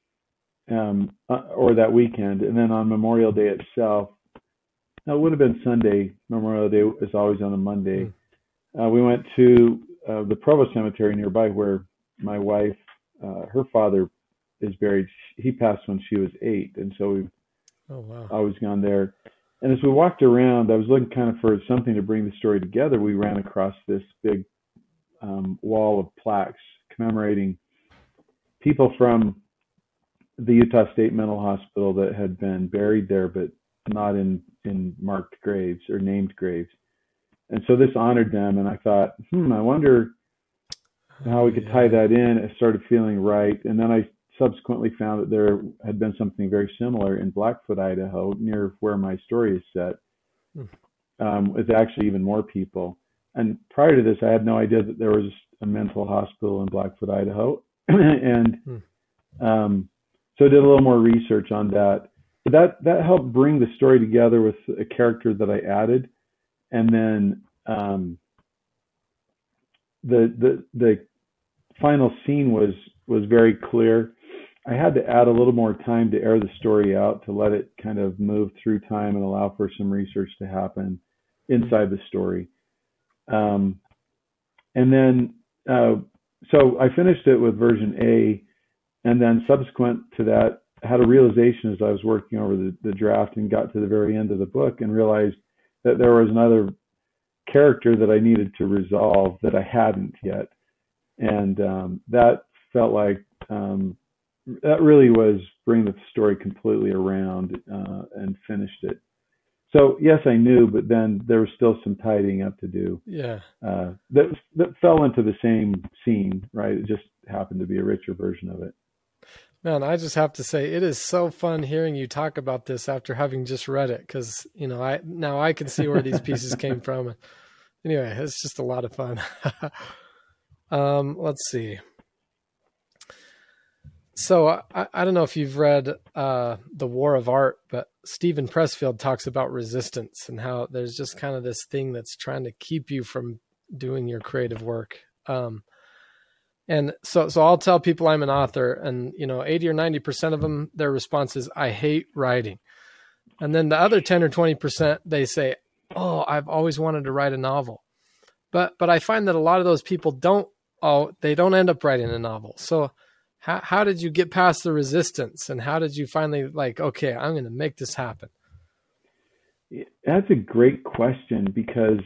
Speaker 2: or that weekend, and then on Memorial Day itself, no, it would have been Sunday. Memorial Day is always on a Monday. We went to the Provo Cemetery nearby, where my wife, her father, is buried. He passed when she was 8, and so we've always gone there. And as we walked around, I was looking kind of for something to bring the story together. We ran across this big wall of plaques commemorating people from the Utah State Mental Hospital that had been buried there, but not in marked graves or named graves. And so this honored them, and I thought, I wonder how we could tie that in. It started feeling right. And then I subsequently found that there had been something very similar in Blackfoot, Idaho, near where my story is set, with actually even more people. And prior to this, I had no idea that there was a mental hospital in Blackfoot, Idaho. And so I did a little more research on that. But that helped bring the story together with a character that I added. And then the final scene was very clear. I had to add a little more time to air the story out, to let it kind of move through time and allow for some research to happen inside the story. And then, so I finished it with version A, and then subsequent to that, I had a realization as I was working over the draft and got to the very end of the book and realized that there was another character that I needed to resolve that I hadn't yet. And that felt like that really was bringing the story completely around and finished it. So yes, I knew, but then there was still some tidying up to do.
Speaker 1: Yeah.
Speaker 2: That fell into the same scene, right? It just happened to be a richer version of it.
Speaker 1: Man, I just have to say, it is so fun hearing you talk about this after having just read it, because I can see where these pieces came from. Anyway, it's just a lot of fun. Let's see. So I don't know if you've read The War of Art, but Stephen Pressfield talks about resistance and how there's just kind of this thing that's trying to keep you from doing your creative work. And so I'll tell people I'm an author, and 80 or 90% of them, their response is, I hate writing. And then the other 10 or 20%, they say, oh, I've always wanted to write a novel. But I find that a lot of those people don't end up writing a novel. So how did you get past the resistance, and how did you finally okay, I'm going to make this happen?
Speaker 2: That's a great question, because,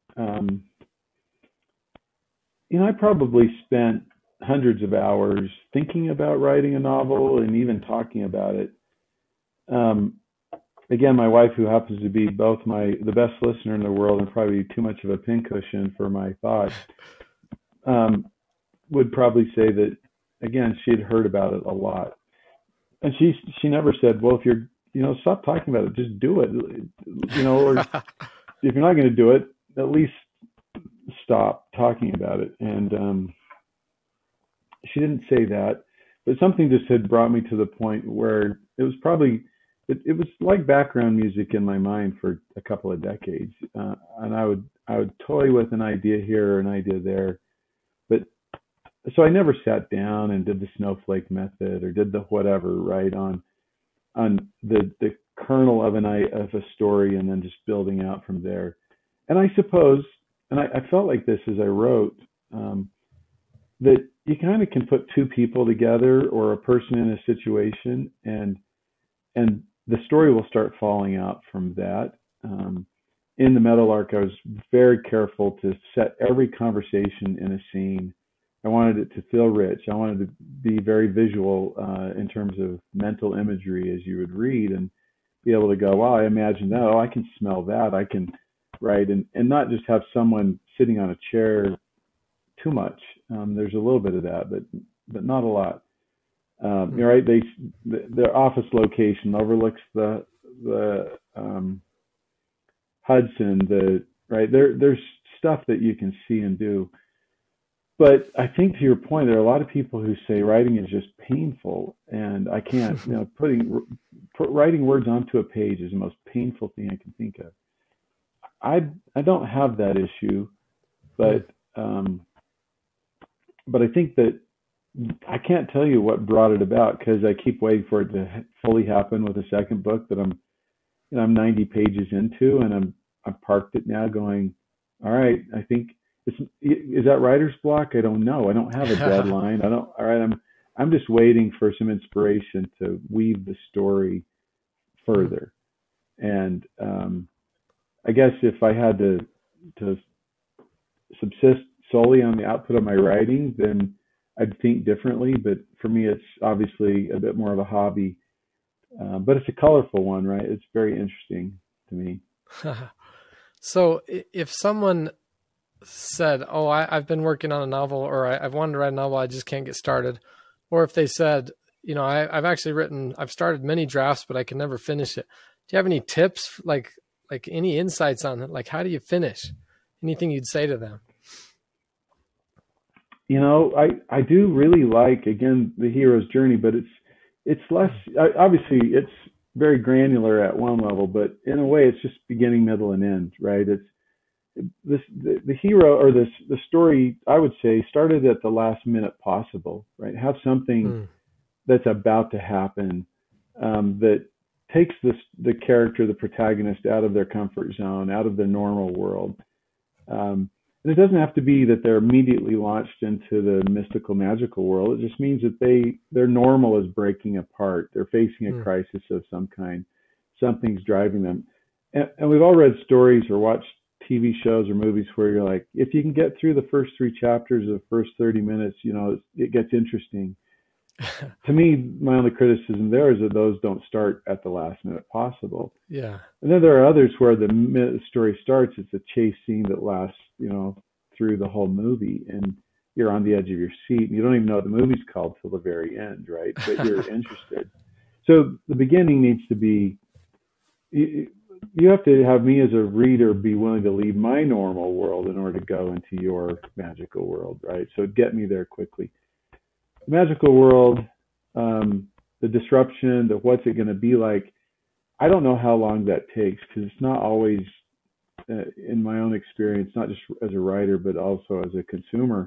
Speaker 2: I probably spent hundreds of hours thinking about writing a novel and even talking about it. Again, my wife, who happens to be both the best listener in the world and probably too much of a pincushion for my thoughts, would probably say that, again, she had heard about it a lot. And she never said, well, if you're, stop talking about it, just do it, or if you're not going to do it, at least stop talking about it. And she didn't say that, but something just had brought me to the point where it was probably, it was like background music in my mind for a couple of decades. And I would toy with an idea here or an idea there. But so I never sat down and did the snowflake method or did the whatever, right, on the kernel of a story and then just building out from there. And I suppose, and I felt like this as I wrote, that you kind of can put two people together or a person in a situation, and the story will start falling out from that. In the Meadowlark, I was very careful to set every conversation in a scene. I wanted it to feel rich. I wanted to be very visual in terms of mental imagery as you would read, and be able to go, wow, I imagine that. Oh, I can smell that. I can write, and not just have someone sitting on a chair too much. There's a little bit of that, but not a lot. Right? The office location overlooks the Hudson. Right there's stuff that you can see and do. But I think to your point, there are a lot of people who say writing is just painful, and I can't. Writing words onto a page is the most painful thing I can think of. I don't have that issue, but I think that I can't tell you what brought it about, because I keep waiting for it to fully happen with a second book that I'm 90 pages into, and I've parked it now, going, all right, I think is that writer's block? I don't know. I don't have a deadline. All right, I'm just waiting for some inspiration to weave the story further. And I guess if I had to subsist solely on the output of my writing, then I'd think differently. But for me, it's obviously a bit more of a hobby. But it's a colorful one, right? It's very interesting to me.
Speaker 1: So if someone said, oh, I've been working on a novel, or I've wanted to write a novel, I just can't get started. Or if they said, I've started many drafts, but I can never finish it. Do you have any tips, like any insights on it? Like, how do you finish? Anything you'd say to them?
Speaker 2: I do really like, again, the hero's journey, but it's less, obviously it's very granular at one level, but in a way it's just beginning, middle, and end, right? It's the hero, or the story, I would say, started at the last minute possible, right? Have something that's about to happen that takes the character, the protagonist, out of their comfort zone, out of the normal world. And it doesn't have to be that they're immediately launched into the mystical, magical world. It just means that their normal is breaking apart. They're facing a crisis of some kind. Something's driving them. And we've all read stories or watched TV shows or movies where you're like, if you can get through the first 3 chapters of the first 30 minutes, it gets interesting. To me, my only criticism there is that those don't start at the last minute possible.
Speaker 1: Yeah.
Speaker 2: And then there are others where the minute the story starts, it's a chase scene that lasts, through the whole movie, and you're on the edge of your seat, and you don't even know what the movie's called till the very end, right? But you're interested. So the beginning needs to be, you have to have me as a reader be willing to leave my normal world in order to go into your magical world, right? So get me there quickly. The magical world, the disruption, what's it going to be like, I don't know how long that takes, because it's not always, in my own experience, not just as a writer, but also as a consumer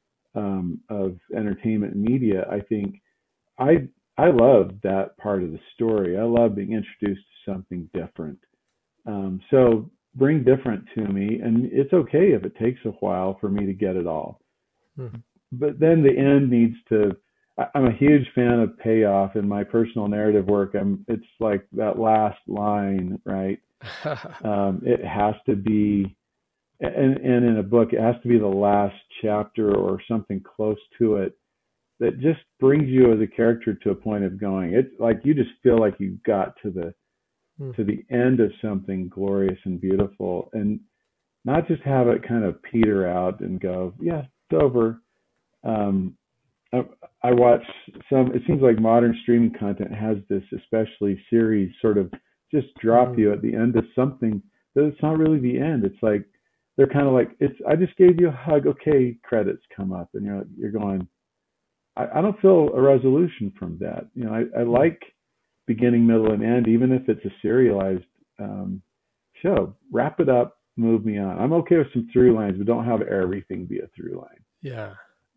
Speaker 2: of entertainment and media. I think I love that part of the story. I love being introduced to something different. So bring different to me, and it's okay if it takes a while for me to get it all. Mm-hmm. But then the end needs to, I'm a huge fan of payoff in my personal narrative work. It's like that last line, right? It has to be, and in a book, it has to be the last chapter or something close to it that just brings you as a character to a point of going, it's like you just feel like you got to the end of something glorious and beautiful, and not just have it kind of peter out and go, yeah, it's over. I watch it seems like modern streaming content has this, especially series, sort of just drop you at the end of something that it's not really the end. It's like, they're kind of like, I just gave you a hug. Okay, credits come up, and you're going, I don't feel a resolution from that. I like beginning, middle, and end, even if it's a serialized show. Wrap it up, move me on. I'm okay with some through lines, but don't have everything be a through line.
Speaker 1: Yeah.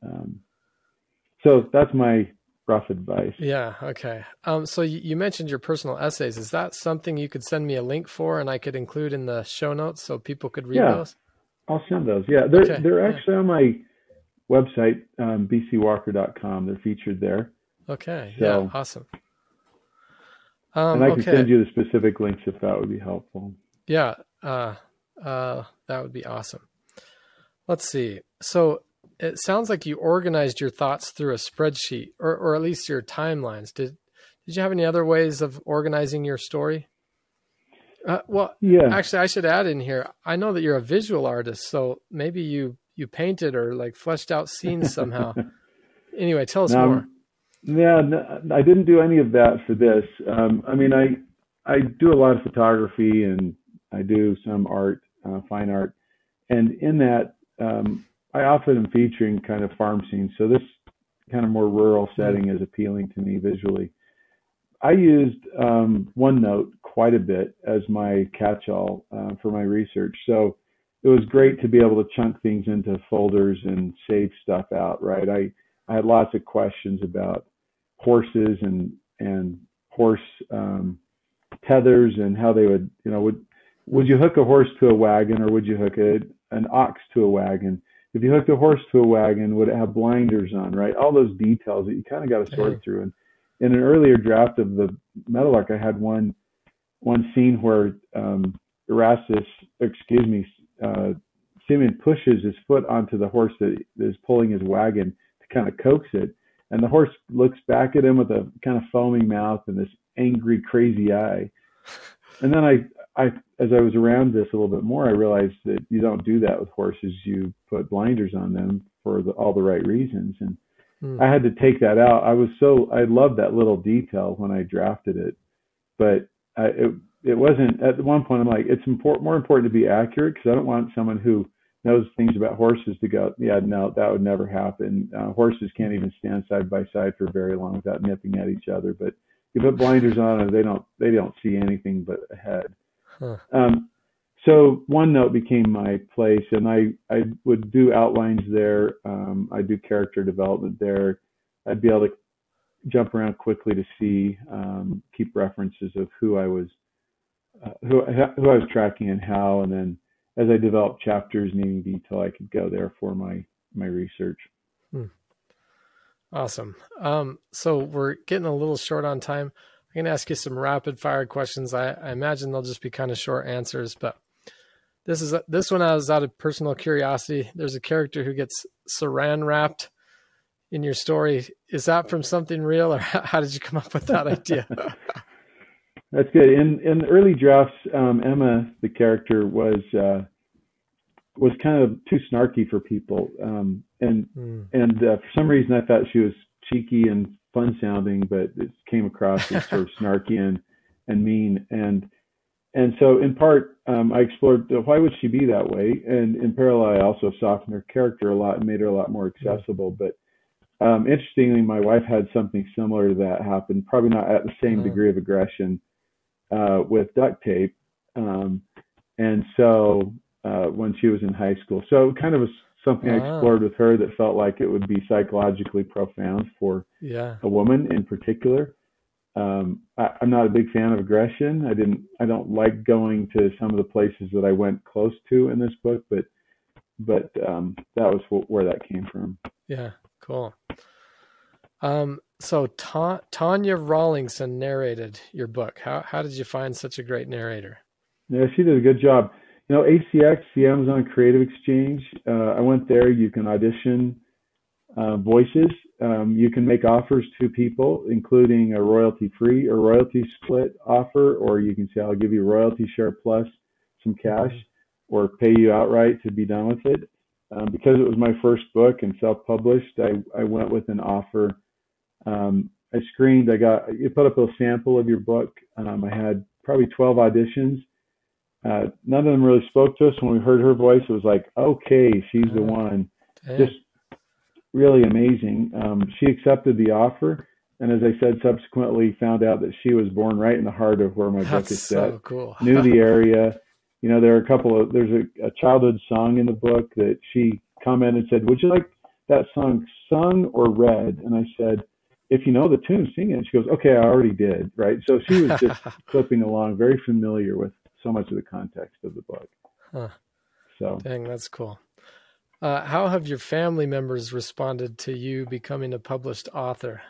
Speaker 2: So that's my rough advice.
Speaker 1: Yeah. Okay. So you mentioned your personal essays. Is that something you could send me a link for, and I could include in the show notes so people could read those?
Speaker 2: I'll send those. Yeah. They're actually on my website, bcwalker.com. They're featured there.
Speaker 1: Okay. So, yeah. Awesome.
Speaker 2: And I can send you the specific links if that would be helpful.
Speaker 1: Yeah. That would be awesome. Let's see. So it sounds like you organized your thoughts through a spreadsheet, or at least your timelines. Did you have any other ways of organizing your story? Yeah. Actually, I should add in here, I know that you're a visual artist, so maybe you painted or like fleshed out scenes somehow. Anyway, tell us more.
Speaker 2: Yeah, no, I didn't do any of that for this. I mean, I do a lot of photography and I do some art, fine art, and in that, I often am featuring kind of farm scenes. So this kind of more rural
Speaker 1: Mm.
Speaker 2: setting is appealing to me visually. I used OneNote quite a bit as my catch-all for my research. So it was great to be able to chunk things into folders and save stuff out. Right. I had lots of questions about horses and horse tethers and how they would, would
Speaker 1: Mm.
Speaker 2: you hook a horse to a wagon or would you hook an ox to a wagon? If you hooked a horse to a wagon, would it have blinders on? Right. All those details that you kind of got to sort
Speaker 1: Dang.
Speaker 2: through. And in an earlier draft of the Meadowlark, I had one scene where Erastus, excuse me, Simeon pushes his foot onto the horse that is pulling his wagon to kind of coax it, and the horse looks back at him with a kind of foaming mouth and this angry, crazy eye. And then as I was around this a little bit more, I realized that you don't do that with horses. You put blinders on them for all the right reasons, and
Speaker 1: Mm.
Speaker 2: I had to take that out. I loved that little detail when I drafted it, but it wasn't. At one point, I'm like, it's more important to be accurate because I don't want someone who knows things about horses to go, yeah, no, that would never happen. Horses can't even stand side by side for very long without nipping at each other. But you put blinders on, and they don't see anything but ahead.
Speaker 1: Huh.
Speaker 2: So OneNote became my place, and I would do outlines there. I do character development there. I'd be able to jump around quickly to see, keep references of who I was tracking and how, and then as I developed chapters needing detail, I could go there for my research.
Speaker 1: Hmm. Awesome. So we're getting a little short on time. I'm going to ask you some rapid fire questions. I imagine they'll just be kind of short answers, but this one I was out of personal curiosity. There's a character who gets saran wrapped in your story. Is that from something real, or how did you come up with that idea?
Speaker 2: That's good. In the early drafts, Emma, the character, was kind of too snarky for people, and for some reason I thought she was cheeky and fun sounding, but it came across as sort of snarky and mean. And so in part, I explored why would she be that way, and in parallel, I also softened her character a lot and made her a lot more accessible. But interestingly, my wife had something similar to that happen, probably not at the same degree of aggression, with duct tape. And so when she was in high school, so kind of was something I explored with her that felt like it would be psychologically profound for a woman in particular. I'm not a big fan of aggression. I don't like going to some of the places that I went close to in this book, but that was where that came from.
Speaker 1: Yeah, cool. So Tanya Rawlingson narrated your book. How did you find such a great narrator?
Speaker 2: Yeah, she did a good job. ACX, the Amazon Creative Exchange, I went there. You can audition voices. You can make offers to people, including a royalty-free or royalty split offer, or you can say, I'll give you royalty share plus some cash, or pay you outright to be done with it. Because it was my first book and self-published, I went with an offer. You put up a sample of your book. I had probably 12 auditions. None of them really spoke to us. When we heard her voice, it was like, okay, she's the one. Just really amazing. She accepted the offer, and as I said, subsequently found out that she was born right in the heart of where my book is set.
Speaker 1: So cool.
Speaker 2: Knew the area. There are there's a childhood song in the book that she commented and said, would you like that song sung or read? And I said, if you know the tune, sing it. She goes, okay, I already did. Right. So she was just flipping along, very familiar with so much of the context of the book. So
Speaker 1: dang, that's cool. How have your family members responded to you becoming a published author?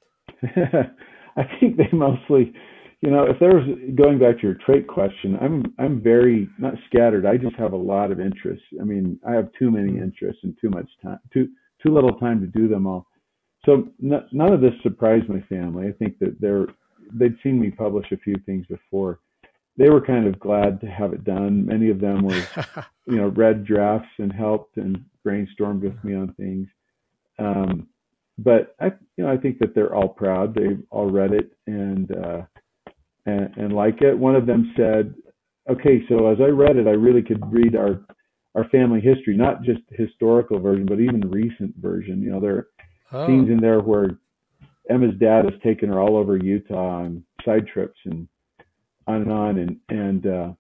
Speaker 2: I think they mostly, if there was, going back to your trait question, I'm very not scattered. I just have a lot of interests. I mean, I have too many interests and too much time, too little time to do them all. So none of this surprised my family. I think that they'd seen me publish a few things before. They were kind of glad to have it done. Many of them were, read drafts and helped and brainstormed with me on things. but I think that they're all proud. They've all read it and like it. One of them said, okay, so as I read it, I really could read our family history, not just the historical version, but even the recent version. There are scenes in there where Emma's dad has taken her all over Utah on side trips and on, and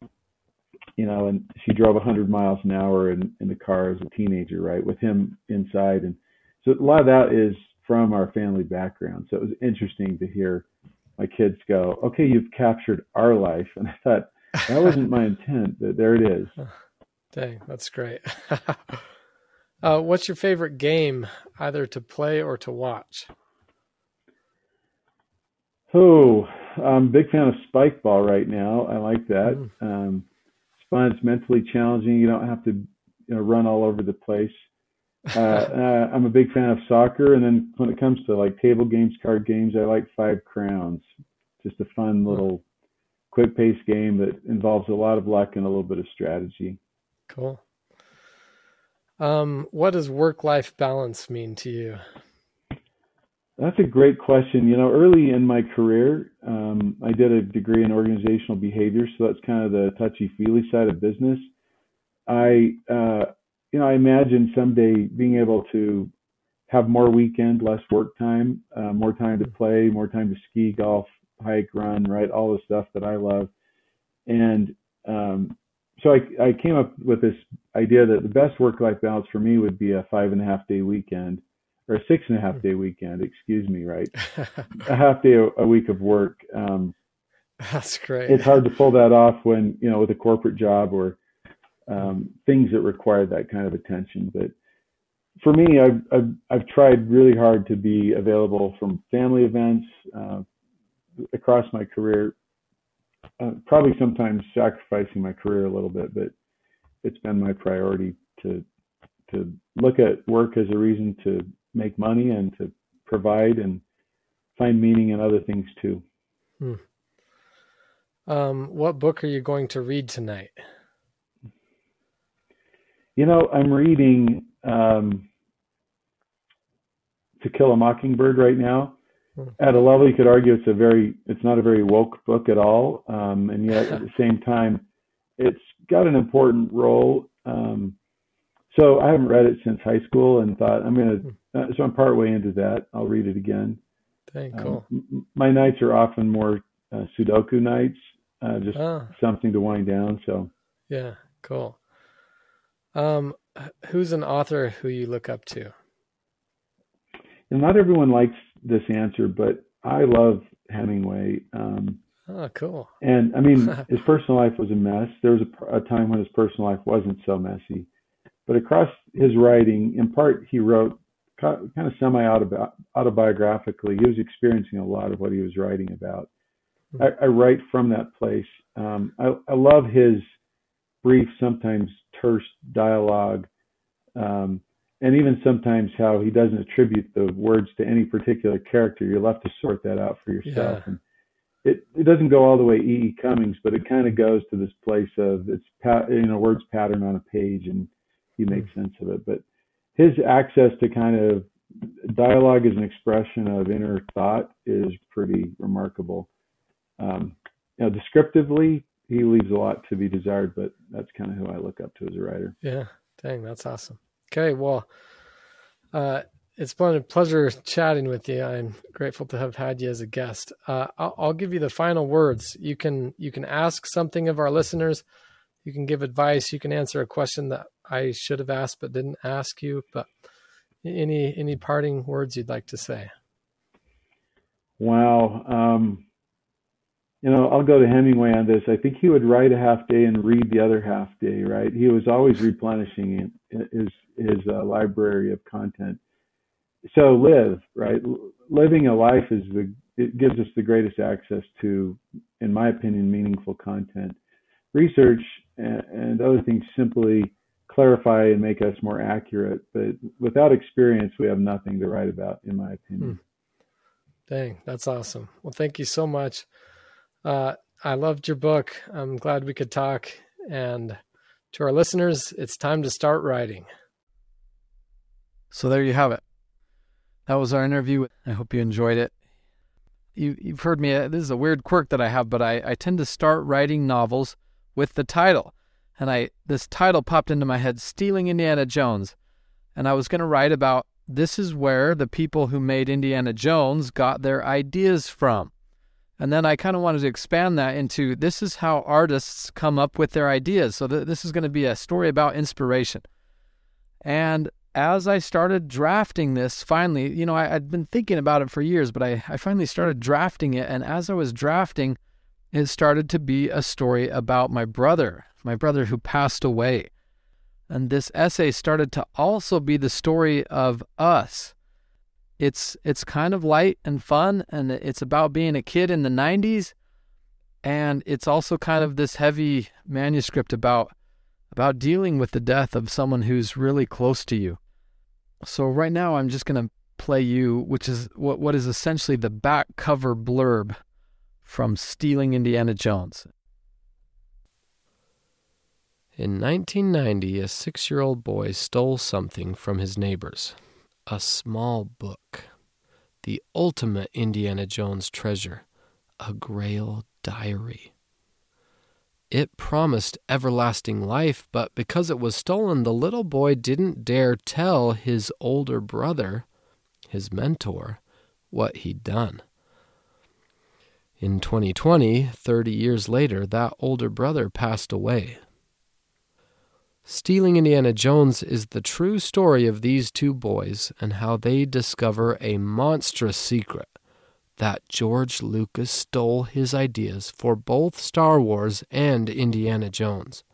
Speaker 2: she drove 100 miles an hour in the car as a teenager, right, with him inside. And so a lot of that is from our family background. So it was interesting to hear my kids go, okay, you've captured our life. And I thought, that wasn't my intent, but there it is.
Speaker 1: Dang, that's great. What's your favorite game, either to play or to watch?
Speaker 2: Oh, I'm a big fan of Spike Ball right now. I like that. It's fun. It's mentally challenging. You don't have to run all over the place. I'm a big fan of soccer. And then when it comes to like table games, card games, I like Five Crowns. Just a fun little quick-paced game that involves a lot of luck and a little bit of strategy.
Speaker 1: Cool. What does work-life balance mean to you?
Speaker 2: That's a great question. Early in my career, I did a degree in organizational behavior, so that's kind of the touchy-feely side of business. I imagine someday being able to have more weekend, less work time, more time to play, more time to ski, golf, hike, run, right? All the stuff that I love. And so I came up with this idea that the best work-life balance for me would be a 5.5-day weekend, or a 6.5-day weekend, excuse me, right? A half day a week of work.
Speaker 1: That's great.
Speaker 2: It's hard to pull that off when, with a corporate job or things that require that kind of attention. But for me, I've tried really hard to be available from family events across my career, probably sometimes sacrificing my career a little bit, but it's been my priority to look at work as a reason to make money and to provide and find meaning in other things too.
Speaker 1: What book are you going to read tonight?
Speaker 2: I'm reading To Kill a Mockingbird right now. At a level, you could argue it's not a very woke book at all, and yet at the same time, it's got an important role. So I haven't read it since high school, and thought so I'm partway into that. I'll read it again.
Speaker 1: Dang, cool.
Speaker 2: My nights are often more Sudoku nights, just something to wind down. So
Speaker 1: yeah, cool. Who's an author who you look up to?
Speaker 2: And not everyone likes this answer, but I love Hemingway.
Speaker 1: Cool.
Speaker 2: And his personal life was a mess. There was a time when his personal life wasn't so messy. But across his writing, in part, he wrote kind of semi-autobiographically. He was experiencing a lot of what he was writing about. I write from that place. I love his brief, sometimes terse dialogue, and even sometimes how he doesn't attribute the words to any particular character. You're left to sort that out for yourself. Yeah. And it doesn't go all the way E.E. Cummings, but it kind of goes to this place of words pattern on a page, and he makes sense of it. But his access to kind of dialogue as an expression of inner thought is pretty remarkable. Descriptively, he leaves a lot to be desired, but that's kind of who I look up to as a writer.
Speaker 1: Yeah, dang, that's awesome. Okay, well, it's been a pleasure chatting with you. I'm grateful to have had you as a guest. I'll give you the final words. You can ask something of our listeners. You can give advice. You can answer a question that I should have asked but didn't ask you. But any parting words you'd like to say?
Speaker 2: Wow. I'll go to Hemingway on this. I think he would write a half day and read the other half day, right? He was always replenishing his library of content. So live, right? Living a life it gives us the greatest access to, in my opinion, meaningful content. Research and other things simply clarify and make us more accurate, but without experience, we have nothing to write about, in my opinion.
Speaker 1: Dang, that's awesome. Well, thank you so much. I loved your book. I'm glad we could talk. And to our listeners, it's time to start writing. So there you have it.
Speaker 3: That was our interview. I hope you enjoyed it. You've heard me, this is a weird quirk that I have, but I tend to start writing novels with the title. And this title popped into my head, Stealing Indiana Jones. And I was going to write about, this is where the people who made Indiana Jones got their ideas from. And then I kind of wanted to expand that into, this is how artists come up with their ideas. So this is going to be a story about inspiration. And as I started drafting this, finally, I'd been thinking about it for years, but I finally started drafting it. And as I was drafting, it started to be a story about my brother who passed away. And this essay started to also be the story of us. It's kind of light and fun, and it's about being a kid in the 90s. And it's also kind of this heavy manuscript about dealing with the death of someone who's really close to you. So right now I'm just going to play you, which is what is essentially the back cover blurb from Stealing Indiana Jones.
Speaker 1: In 1990, a 6-year-old boy stole something from his neighbors. A small book. The ultimate Indiana Jones treasure. A Grail diary. It promised everlasting life, but because it was stolen, the little boy didn't dare tell his older brother, his mentor, what he'd done. In 2020, 30 years later, that older brother passed away. Stealing Indiana Jones is the true story of these two boys and how they discover a monstrous secret, that George Lucas stole his ideas for both Star Wars and Indiana Jones.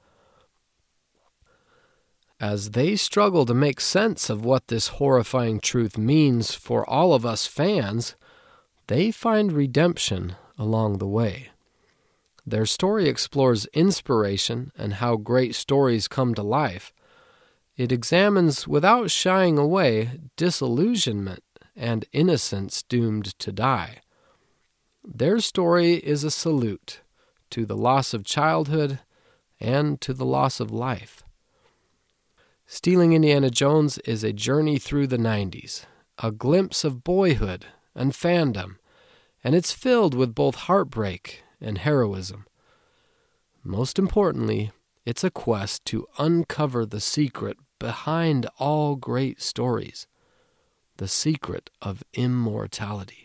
Speaker 1: As they struggle to make sense of what this horrifying truth means for all of us fans, they find redemption along the way. Their story explores inspiration and how great stories come to life. It examines, without shying away, disillusionment and innocence doomed to die. Their story is a salute to the loss of childhood and to the loss of life. Stealing Indiana Jones is a journey through the 90s, a glimpse of boyhood and fandom, and it's filled with both heartbreak and heroism. Most importantly, it's a quest to uncover the secret behind all great stories, the secret of immortality.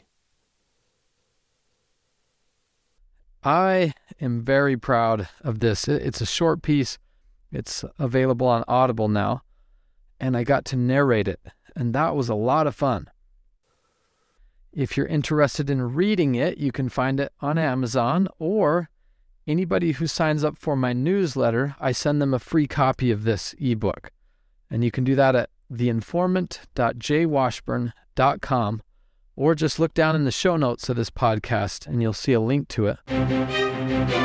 Speaker 3: I am very proud of this. It's a short piece. It's available on Audible now, and I got to narrate it, and that was a lot of fun. If you're interested in reading it, you can find it on Amazon, or anybody who signs up for my newsletter, I send them a free copy of this ebook. And you can do that at theinformant.jwashburn.com, or just look down in the show notes of this podcast and you'll see a link to it.